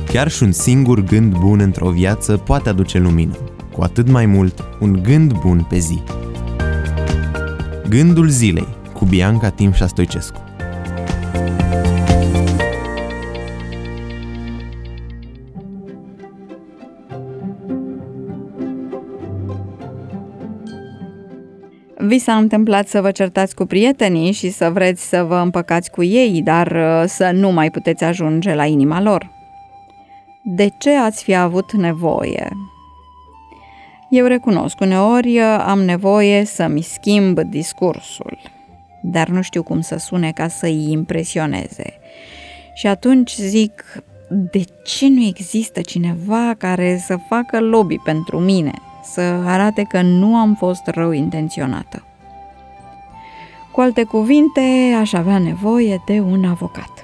Chiar și un singur gând bun într-o viață poate aduce lumină, cu atât mai mult un gând bun pe zi. Gândul zilei cu Bianca Timșa Stoicescu. Vi s-a întâmplat să vă certați cu prietenii și să vreți să vă împăcați cu ei, dar să nu mai puteți ajunge la inima lor? De ce ați fi avut nevoie? Eu recunosc, uneori am nevoie să-mi schimb discursul, dar nu știu cum să sune ca să-i impresioneze. Și atunci zic, de ce nu există cineva care să facă lobby pentru mine, să arate că nu am fost rău intenționată? Cu alte cuvinte, aș avea nevoie de un avocat.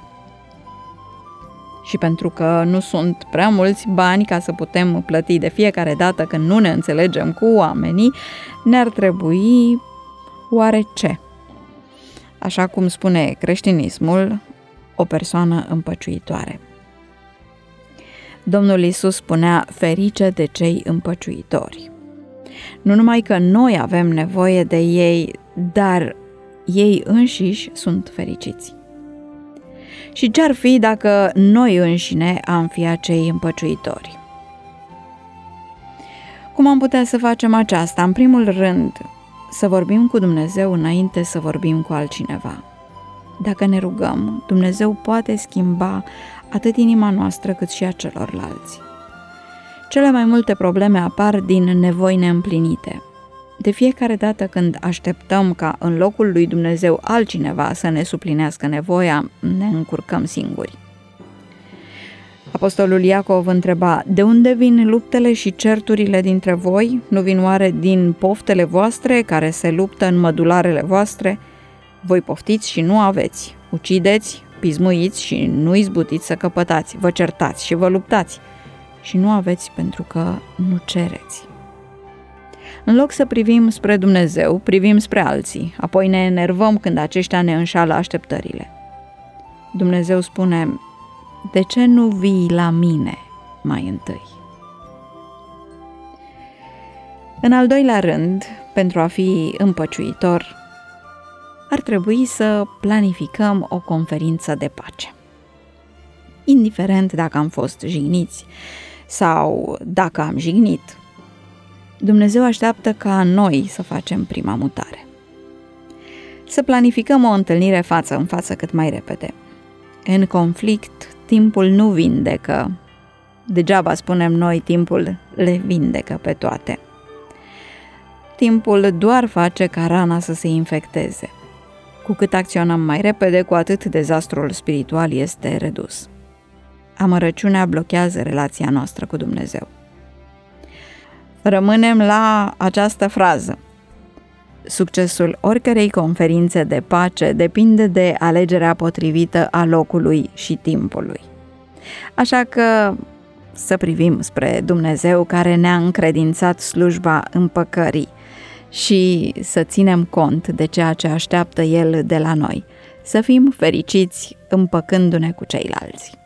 Și pentru că nu sunt prea mulți bani ca să putem plăti de fiecare dată când nu ne înțelegem cu oamenii, ne-ar trebui oare ce? Așa cum spune creștinismul, o persoană împăciuitoare. Domnul Iisus spunea, ferice de cei împăciuitori. Nu numai că noi avem nevoie de ei, dar ei înșiși sunt fericiți. Și ce-ar fi dacă noi înșine am fi acei împăciuitori? Cum am putea să facem aceasta? În primul rând, să vorbim cu Dumnezeu înainte să vorbim cu altcineva. Dacă ne rugăm, Dumnezeu poate schimba atât inima noastră cât și a celorlalți. Cele mai multe probleme apar din nevoi neîmplinite. De fiecare dată când așteptăm ca în locul lui Dumnezeu altcineva să ne suplinească nevoia, ne încurcăm singuri. Apostolul Iacov întreba, de unde vin luptele și certurile dintre voi? Nu vin oare din poftele voastre care se luptă în mădularele voastre? Voi poftiți și nu aveți, ucideți, pismuiți și nu izbutiți să căpătați, vă certați și vă luptați și nu aveți pentru că nu cereți. În loc să privim spre Dumnezeu, privim spre alții, apoi ne enervăm când aceștia ne înșală așteptările. Dumnezeu spune, de ce nu vii la mine mai întâi? În al doilea rând, pentru a fi împăciuitor, ar trebui să planificăm o conferință de pace. Indiferent dacă am fost jigniți sau dacă am jignit, Dumnezeu așteaptă ca noi să facem prima mutare. Să planificăm o întâlnire față în față cât mai repede. În conflict, timpul nu vindecă. Degeaba spunem noi, timpul le vindecă pe toate. Timpul doar face ca rana să se infecteze. Cu cât acționăm mai repede, cu atât dezastrul spiritual este redus. Amărăciunea blochează relația noastră cu Dumnezeu. Rămânem la această frază. Succesul oricărei conferințe de pace depinde de alegerea potrivită a locului și timpului. Așa că să privim spre Dumnezeu care ne-a încredințat slujba împăcării și să ținem cont de ceea ce așteaptă El de la noi, să fim fericiți împăcându-ne cu ceilalți.